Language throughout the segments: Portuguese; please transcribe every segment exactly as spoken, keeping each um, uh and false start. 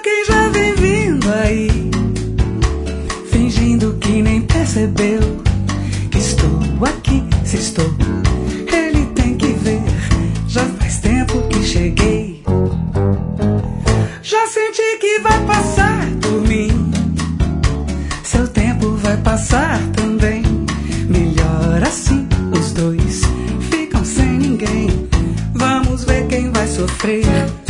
quem já vem vindo aí, fingindo que nem percebeu que estou aqui. Se estou, ele tem que ver. Já faz tempo que cheguei. Já senti que vai passar por mim. Seu tempo vai passar também. Melhor assim, os dois ficam sem ninguém. Vamos ver quem vai sofrer.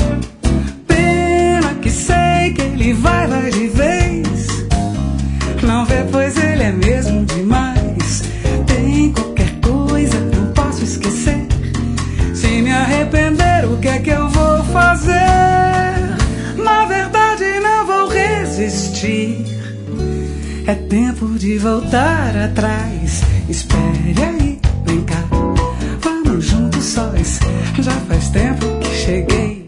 Pena que sei que ele vai, vai de vez. Não vê, pois ele é mesmo demais. Tem qualquer coisa, não posso esquecer. Se me arrepender, o que é que eu vou fazer? Na verdade não vou resistir. É tempo de voltar atrás. Espere aí, vem cá, vamos juntos sós. Já faz tempo que cheguei.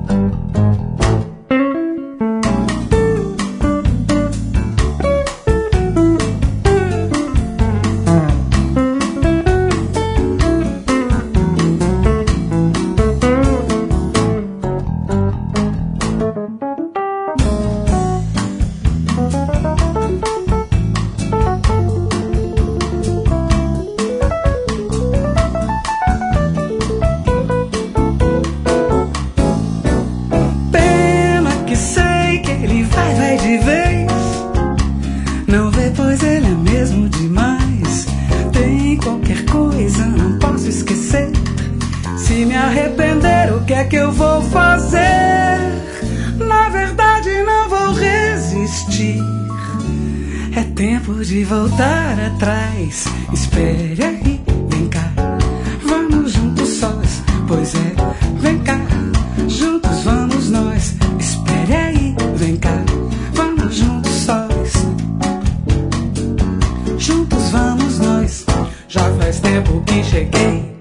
De vez, não vê, pois ele é mesmo demais. Tem qualquer coisa, não posso esquecer. Se me arrepender, o que é que eu vou fazer? Na verdade não vou resistir. É tempo de voltar atrás. Espere aí, vem cá, vamos juntos sós. Pois é, vem cá, juntos vamos nós. Espere aí, vem cá, juntos sós, juntos vamos nós. Já faz tempo que cheguei.